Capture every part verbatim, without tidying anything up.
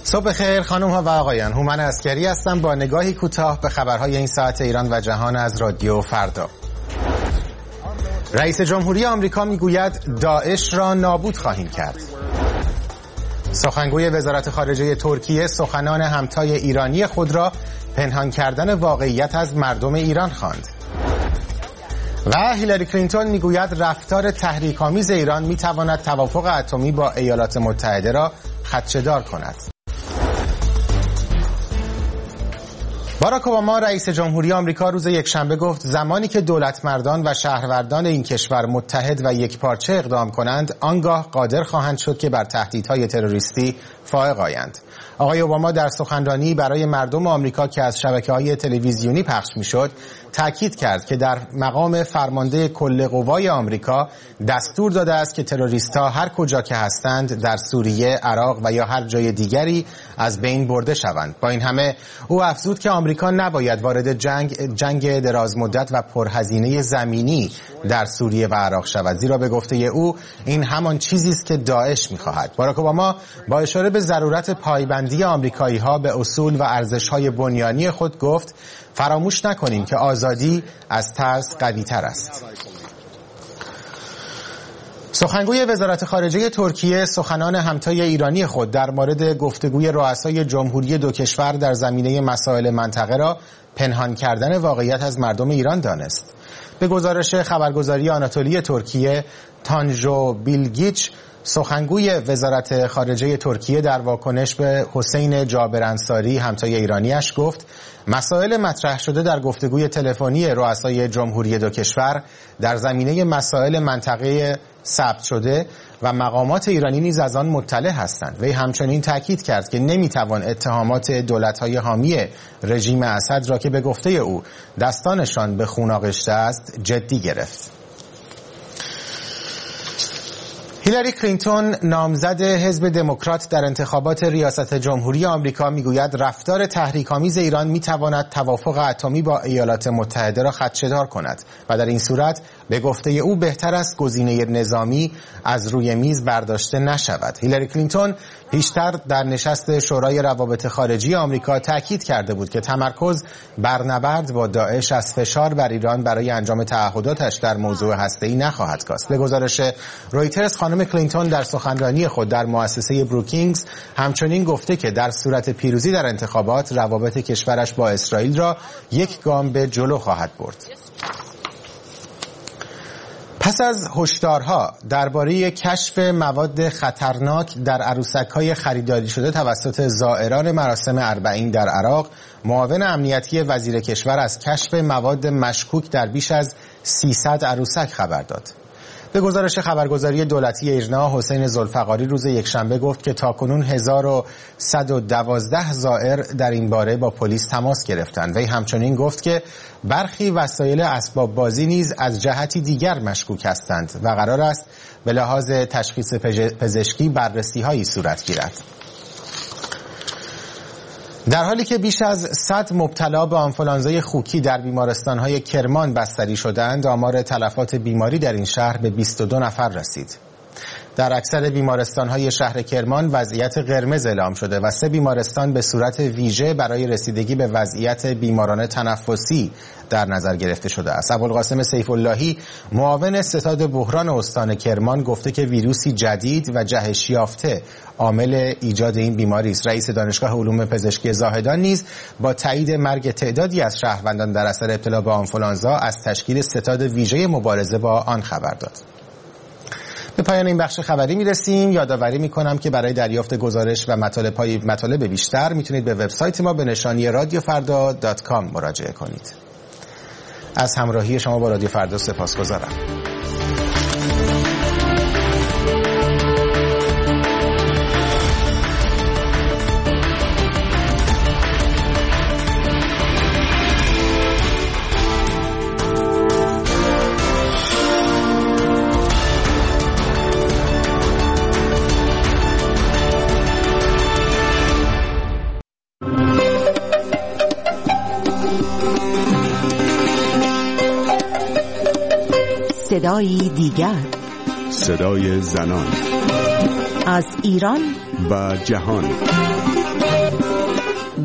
صبح خیر خانم ها و آقایان، هومن عسکری هستم با نگاهی کوتاه به خبرهای این ساعت ایران و جهان از رادیو فردا. رئیس جمهوری آمریکا میگوید داعش را نابود خواهیم کرد. سخنگوی وزارت خارجه ترکیه سخنان همتای ایرانی خود را پنهان کردن واقعیت از مردم ایران خواند. و هیلاری کلینتون میگوید رفتار تحریک‌آمیز ایران میتواند توافق اتمی با ایالات متحده را خدشه‌دار کند. باراک اوباما رئیس جمهوری آمریکا روز یکشنبه گفت زمانی که دولتمردان و شهروندان این کشور متحد و یکپارچه اقدام کنند، آنگاه قادر خواهند شد که بر تهدیدهای تروریستی فائق آیند. آقای اوباما در سخنرانی برای مردم آمریکا که از شبکه‌های تلویزیونی پخش می‌شد، تاکید کرد که در مقام فرمانده کل قوای آمریکا دستور داده است که تروریست‌ها هر کجا که هستند در سوریه، عراق و یا هر جای دیگری از بین برده شوند. با این همه او افزود که آمریکا نباید وارد جنگ جنگ درازمدت و پرهزینه زمینی در سوریه و عراق شود، زیرا به گفته او این همان چیزی است که داعش می‌خواهد. باراک اوباما با اشاره به ضرورت پایبندی آمریکایی‌ها به اصول و ارزش‌های بنیانی خود گفت فراموش نکنیم که آزادی از ترس قوی‌تر است. سخنگوی وزارت خارجه ترکیه سخنان همتای ایرانی خود در مورد گفتگوی رؤسای جمهوری دو کشور در زمینه مسائل منطقه را پنهان کردن واقعیت از مردم ایران دانست. به گزارش خبرگزاری آناتولی ترکیه، تانجو بیلگیچ سخنگوی وزارت خارجه ترکیه در واکنش به حسین جابر انصاری همتای ایرانیش گفت مسائل مطرح شده در گفتگوی تلفنی رؤسای جمهوری دو کشور در زمینه مسائل منطقه ثبت شده و مقامات ایرانی نیز از آن مطلع هستند. وی همچنین تاکید کرد که نمیتوان اتهامات دولت‌های حامی رژیم اسد را که به گفته او دستانشان به خون آغشته است جدی گرفت. هیلاری کلینتون نامزد حزب دموکرات در انتخابات ریاست جمهوری آمریکا میگوید رفتار تحریک‌آمیز ایران میتواند توافق اتمی با ایالات متحده را خدشه‌دار کند و در این صورت به گفته او بهتر است گزینه نظامی از روی میز برداشته نشود. هیلاری کلینتون پیشتر در نشست شورای روابط خارجی آمریکا تاکید کرده بود که تمرکز بر نبرد با داعش از فشار بر ایران برای انجام تعهداتش در موضوع هسته‌ای نخواهد کاست. به گزارش رویترز خانم کلینتون در سخنرانی خود در مؤسسه بروکینگز همچنین گفته که در صورت پیروزی در انتخابات روابط کشورش با اسرائیل را یک گام به جلو خواهد برد. پس از هشدارها درباره کشف مواد خطرناک در عروسک‌های خریداری شده توسط زائران مراسم اربعین در عراق، معاون امنیتی وزیر کشور از کشف مواد مشکوک در بیش از سیصد عروسک خبر داد. به گزارش خبرگزاری دولتی ایرنا، حسین ذوالفقاری روز یکشنبه گفت که تاکنون هزار و صد و دوازده زائر در این باره با پلیس تماس گرفتند. وی همچنین گفت که برخی وسایل اسباب بازی نیز از جهتی دیگر مشکوک هستند و قرار است به لحاظ تشخیص پزشکی بررسی‌هایی صورت گیرد. در حالی که بیش از صد مبتلا به آنفولانزای خوکی در بیمارستان‌های کرمان بستری شدند، آمار تلفات بیماری در این شهر به بیست و دو نفر رسید. در اکثر بیمارستان‌های شهر کرمان وضعیت قرمز اعلام شده و سه بیمارستان به صورت ویژه برای رسیدگی به وضعیت بیماران تنفسی در نظر گرفته شده است. ابوالقاسم سیف اللهی معاون ستاد بحران استان کرمان گفته که ویروسی جدید و جهش یافته عامل ایجاد این بیماری است. رئیس دانشگاه علوم پزشکی زاهدان نیز با تایید مرگ تعدادی از شهروندان در اثر ابتلا به آنفولانزا از تشکیل ستاد ویژه مبارزه با آن خبر داد. به پایان این بخش خبری میرسیم. یادآوری میکنم که برای دریافت گزارش و مطالب مطالب بیشتر میتونید به وبسایت ما به نشانی رادیو فردا دات کام مراجعه کنید. از همراهی شما با رادیو فردا سپاسگزارم. صدای دیگر، صدای زنان از ایران و جهان.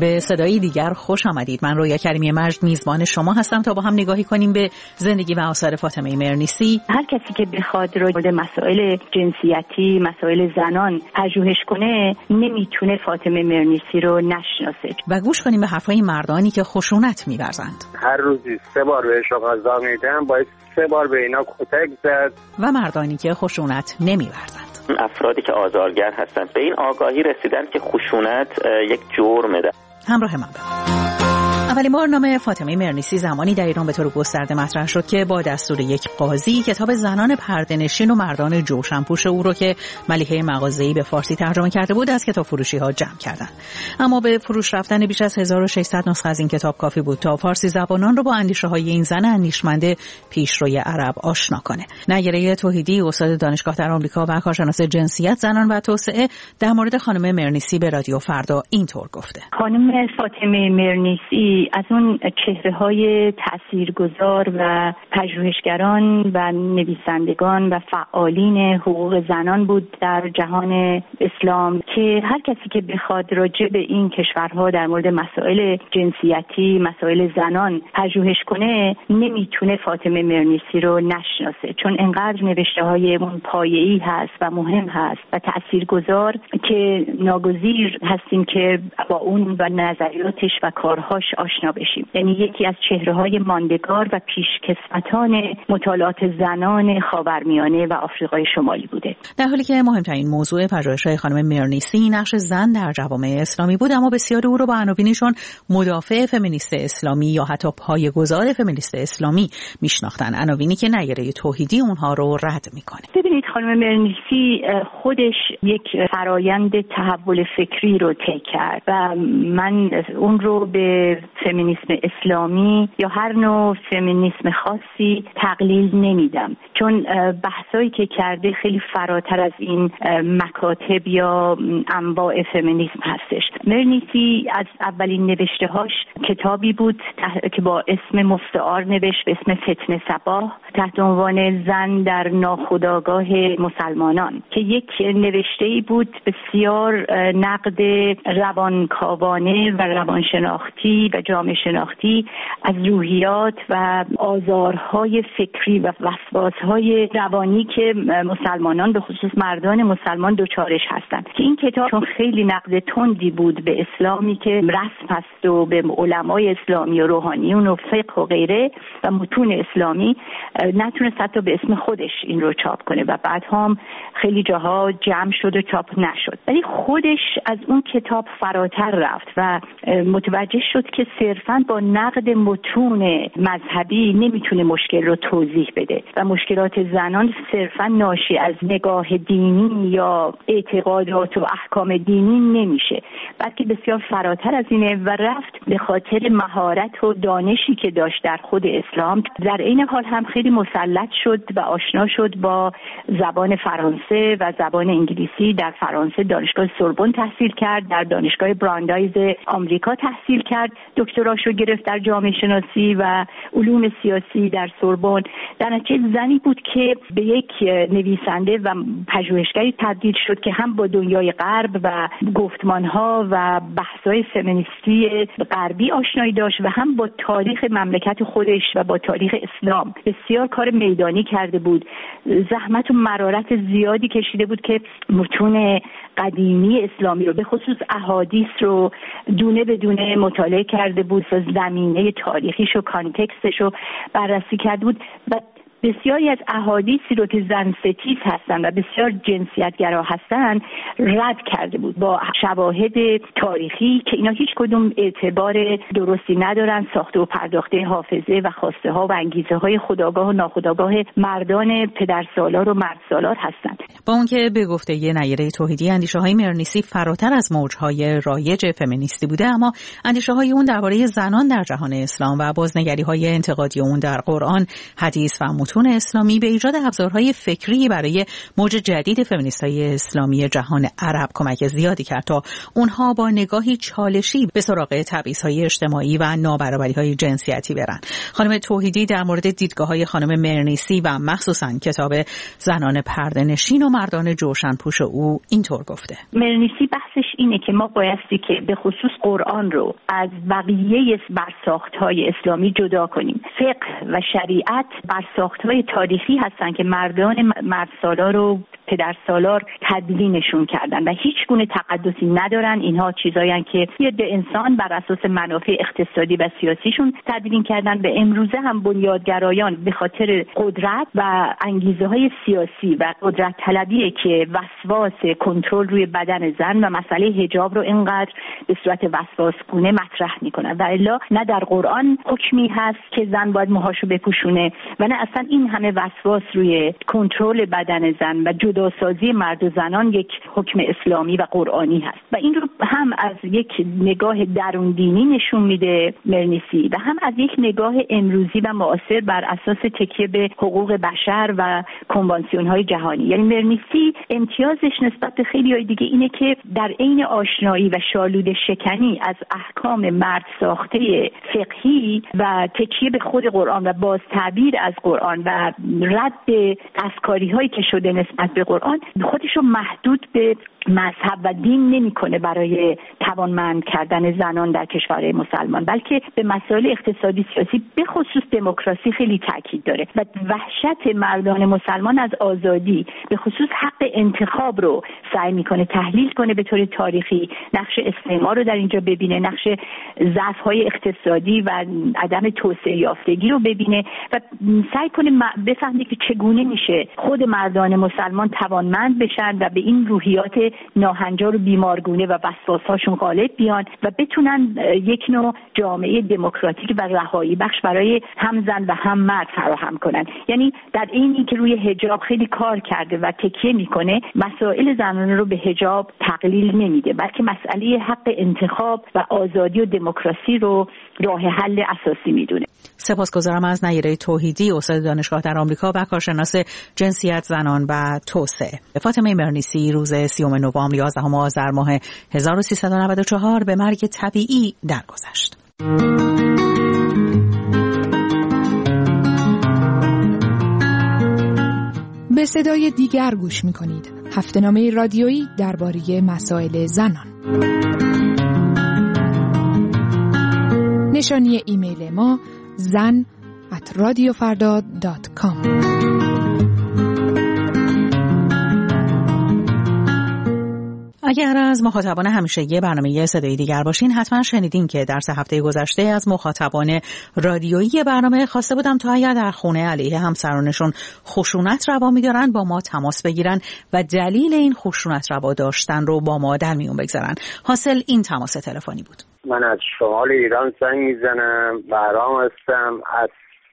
به صدایی دیگر خوش آمدید. من رویا کریمی مجد میزبان شما هستم تا با هم نگاهی کنیم به زندگی و آثار فاطمه مرنیسی. هر کسی که بخواد راجع به مسائل جنسیتی، مسائل زنان پژوهش کنه نمیتونه فاطمه مرنیسی رو نشناسه. و گوش کنیم به حرفای مردانی که خشونت می‌ورزند. هر روزی سه بار بهش غذا میدن، باید سه بار به اینا کتک زد. و مردانی که خشونت نمی‌ورزند. افرادی که آزارگر هستند به این آگاهی رسیدن که خشونت یک جرمه. همراه من باشید. اولین بار نام فاطمه مرنیسی زمانی در ایران به طور گسترده مطرح شد که با دستور یک قاضی کتاب زنان پرده‌نشین و مردان جوشنپوش او رو که ملیحه مغازه‌ای به فارسی ترجمه کرده بود از کتاب فروشی‌ها جمع کردند. اما به فروش رفتن بیش از هزار و ششصد نسخه از این کتاب کافی بود تا فارسی زبانان رو با اندیشه‌های این زن اندیشمند پیشروی عرب آشنا کنه. نگره توحیدی، استاد دانشگاه در آمریکا و کارشناس جنسیت، زنان و توسعه، در مورد خانم مرنیسی به رادیو فردا اینطور گفته: خانم فاطمه مرنیسی از اون چهره‌های تاثیرگذار و پژوهشگران و نویسندگان و فعالین حقوق زنان بود در جهان اسلام که هر کسی که بخواد راجع به این کشورها در مورد مسائل جنسیتی، مسائل زنان پژوهش کنه نمیتونه فاطمه مرنیسی رو نشناسه، چون انقدر نوشته‌های اون پایه‌ای هست و مهم هست و تاثیرگذار که ناگزیر هستیم که با اون و نظریاتش و کارهاش آشنا بشیم. یعنی یکی از چهره‌های ماندگار و پیشکسوتان مطالعات زنان خاورمیانه و آفریقای شمالی بوده. در حالی که مهمترین موضوع پژوهش‌های خانم مرنیسی نقش زن در جوامع اسلامی بود، اما بسیاری او را با عناوینشون مدافع فمینیست اسلامی یا حتی پایه‌گذار فمینیست اسلامی میشناختن، عناوینی که نگره توحیدی اونها رو رد میکنه. ببینید خانم مرنیسی خودش یک فرایند تحول فکری رو طی کرد و من اون رو به فمینیسم اسلامی یا هر نوع فمینیسم خاصی تقلیل نمیدم، چون بحثایی که کرده خیلی فراتر از این مکاتب یا انواع فمینیسم هستش. مرنیسی از اولین نوشته‌هاش کتابی بود که با اسم مستعار نوشت به اسم فتنه صباح تحت عنوان زن در ناخودآگاه مسلمانان که یک نوشته‌ای بود بسیار نقد روانکاوانه و روانشناختی و جامعه شناختی از روحیات و آزارهای فکری و وسواسهای روانی که مسلمانان به خصوص مردان مسلمان دچارش هستند. که این کتاب چون خیلی نقد تندی بود به اسلامی که رسم هست و به علمای اسلامی و روحانیون و فقه و غیره و متون اسلامی، نتونست حتی به اسم خودش این رو چاپ کنه و بعد هم خیلی جاها جمع شد و چاپ نشد. ولی خودش از اون کتاب فراتر رفت و متوجه شد که صرفاً با نقد متون مذهبی نمیتونه مشکل رو توضیح بده و مشکلات زنان صرفاً ناشی از نگاه دینی یا اعتقادات و احکام دینی نمیشه، بلکه بسیار فراتر از اینه و رفت به خاطر مهارت و دانشی که داشت در خود اسلام. در این حال هم خیلی مسلط شد و آشنا شد با زبان فرانسه و زبان انگلیسی. در فرانسه دانشگاه سوربن تحصیل کرد، در دانشگاه براندایز آمریکا تحصیل کرد، دکتراشو گرفت در جامعه شناسی و علوم سیاسی در سوربن. در نتیجه زنی بود که به یک نویسنده و پژوهشگری تبدیل شد که هم با دنیای غرب و گفتمانها و بحث‌های فمینیستی غربی آشنایی داشت و هم با تاریخ مملکت خودش و با تاریخ اسلام بسیار کار میدانی کرده بود. زحمت و مرارت زیادی کشیده بود که متون قدیمی اسلامی رو به خصوص احادیث رو دونه به دونه مطالعه کرده بود و زمینه تاریخیش و کانتکستش رو بررسی کرده بود و بسیاری از احادیثی رو که زن ستیز هستن و بسیار جنسیتگرا هستن رد کرده بود با شواهد تاریخی که اینا هیچ کدوم اعتبار درستی ندارن، ساخته و پرداخته حافظه و خواسته ها و انگیزه های خودآگاه و ناخودآگاه مردان پدرسالار و مردسالار هستند. با اون که به گفته یه نگره توحیدی اندیشه های مرنیسی فراتر از موجهای رایج فمینیستی بوده، اما اندیشه های اون درباره زنان در جهان اسلام و بازنگری های انتقادی اون در قرآن، حدیث و متون اسلامی به ایجاد ابزارهای فکری برای موج جدید فمینیست‌های اسلامی جهان عرب کمک زیادی کرد تا اونها با نگاهی چالشی به سراغ تبعیض‌های اجتماعی و نابرابری‌های جنسیتی برن. خانم توحیدی در مورد دیدگاه‌های خانم مرنیسی و مخصوصاً کتاب زنان پرده‌نشین و مردان جوشنپوش او اینطور گفته: مرنیسی بحثش اینه که ما بایستی که به خصوص قرآن رو از بقیه برساخت‌های اسلامی جدا کنیم. فقه و شریعت برساخت‌های تاریخی هستن که مردان مردسالار رو پدر سالار تدوینشون کردن و هیچ گونه تقدسی ندارن. اینها چیزایی که یه انسان بر اساس منافع اقتصادی و سیاسیشون تدوین کردن. به امروزه هم بنیادگرایان به خاطر قدرت و انگیزه های سیاسی و قدرت طلبیه که وسواس کنترل روی بدن زن و مسئله حجاب رو اینقدر به صورت وسواسگونه مطرح میکنن و الا نه در قرآن حکمی هست که زن باید موهاشو بپوشونه و نه اصلا این همه وسواس روی کنترل بدن زن و جداسازی مرد و زنان یک حکم اسلامی و قرآنی هست و این رو هم از یک نگاه درون دینی نشون میده مرنیسی و هم از یک نگاه امروزی و معاصر بر اساس تکیه به حقوق بشر و کنوانسیون های جهانی. یعنی مرنیسی امتیازش نسبت به خیلی‌های دیگه اینه که در عین آشنایی و شالود شکنی از احکام مرد ساخته فقهی و تکیه به خود قرآن و باز تعبیر از قرآن و رد دستکاری هایی که شده نسبت به قرآن خودش رو محدود به مذهب و دین نمی‌کنه برای توانمند کردن زنان در کشورهای مسلمان، بلکه به مسائل اقتصادی سیاسی به خصوص دموکراسی خیلی تاکید داره و وحشت مردان مسلمان از آزادی به خصوص حق انتخاب رو سعی می‌کنه تحلیل کنه به طور تاریخی، نقش استعمار رو در اینجا ببینه، نقش ضعف‌های اقتصادی و عدم توسعه یافتگی رو ببینه و سعی کنه بفهمه که چگونه میشه خود مردان مسلمان توانمند بشن و به این روحیات ناهنجار و بیمارگونه و وسواس‌هاشون غالب بیان و بتونن یک نوع جامعه دموکراتیک و رهایی بخش برای هم زن و هم مرد فراهم کنن. یعنی در اینی که روی حجاب خیلی کار کرده و تکیه میکنه، مسائل زنانه رو به حجاب تقلیل نمیده، بلکه مسئله حق انتخاب و آزادی و دموکراسی رو راه حل اساسی میدونه. سپاسگزارم از نیره توحیدی، استاد دانشگاه در آمریکا و کارشناس جنسیت زنان و توسعه. فاطمه مرنیسی روز سیوم نوامبر یازدهم آذر ماه هزار و سیصد و نود و چهار به مرگ طبیعی درگذشت. به صدای دیگر گوش می‌کنید. هفته‌نامه رادیویی درباره مسائل زنان. نشانی ایمیل ما زن ات رادیو فردا دات کام. اگر از مخاطبان همیشگی برنامه صدای دیگر باشین، حتما شنیدین که در سه هفته گذشته از مخاطبان رادیویی برنامه خواسته بودم تا اگر در خونه علیه همسرانشون خشونت روا می‌دارن با ما تماس بگیرن و دلیل این خشونت روا داشتن رو با ما در میون بگذارن. حاصل این تماس تلفنی بود. من از شمال ایران زنگ میزنم، بهرام هستم. از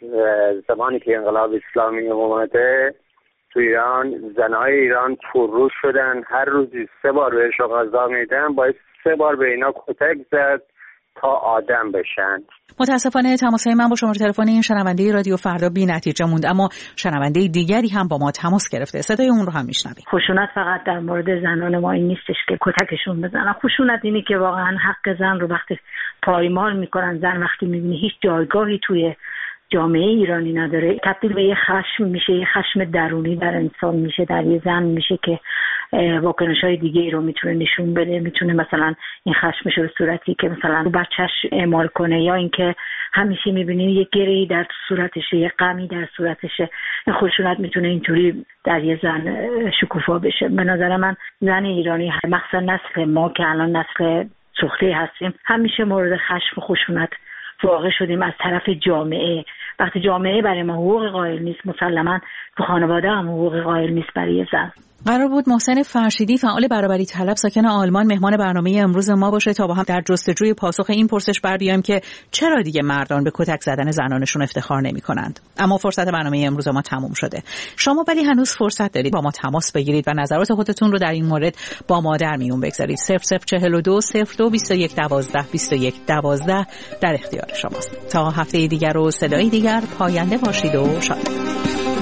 زمانی که انقلاب اسلامی اومده تو ایران، زنهای ایران پرروش شدن. هر روزی سه بار بهشون غذا میدن، باید سه بار به اینا کتک زد تا آدم بشن. متاسفانه تماسهای من با شماره تلفن این شنونده رادیو فردا بی نتیجه موند، اما شنونده دیگری هم با ما تماس گرفته. صدای اون رو هم میشنویم. خشونت فقط در مورد زنان ما این نیستش که کتکشون بزنن. خشونت اینه که واقعا حق زن رو وقتی پایمال میکنن، زن وقتی میبینی هیچ جایگاهی توی جامعه ایرانی نداره، تبدیل به یه خشم میشه، یه خشم درونی در انسان میشه، در یه زن میشه که واکنش‌های دیگه ای رو میتونه نشون بده. میتونه مثلا این خشمش رو صورتی که مثلا رو بچه‌ش اعمال کنه، یا اینکه همیشه میبینی یه گره‌ای در صورتشه، یه غمی در صورتشه. این خشونت میتونه اینطوری در یه زن شکوفا بشه. به نظر من زن ایرانی، مخصوصا نسل ما که الان نسل سوخته هستیم، همیشه مورد خشم و خشونت واقع شدیم از طرف جامعه. وقتی جامعه برای ما حقوق قائل نیست، مسلماً تو خانواده هم حقوق قائل نیست برای زن. قرار بود محسن فرشیدی، فعال برابری طلب ساکن آلمان، مهمان برنامه امروز ما باشه تا با هم در جستجوی پاسخ این پرسش بر بیایم که چرا دیگه مردان به کتک زدن زنانشون افتخار نمی‌کنند. اما فرصت برنامه امروز ما تموم شده. شما ولی هنوز فرصت دارید با ما تماس بگیرید و نظرات خودتون رو در این مورد با ما در میون بگذارید. صفر صفر چهل و دو صفر دو بیست و یک دوازده بیست و یک دوازده در اختیار شماست. تا هفته دیگر و صدای دیگر، پاینده باشید و شاد.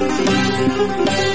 میکنید.